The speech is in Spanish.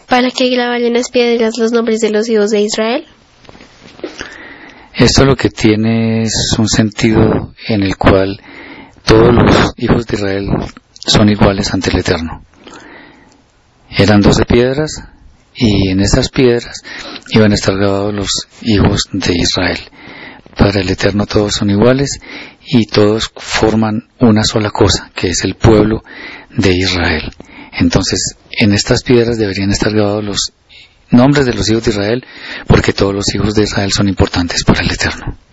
¿Para qué grabar en las piedras los nombres de los hijos de Israel? Esto lo que tiene es un sentido en el cual todos los hijos de Israel son iguales ante el Eterno. Eran 12 piedras y en esas piedras iban a estar grabados los hijos de Israel. Para el Eterno todos son iguales y todos forman una sola cosa, que es el pueblo de Israel. Entonces, en estas piedras deberían estar grabados los nombres de los hijos de Israel, porque todos los hijos de Israel son importantes para el Eterno.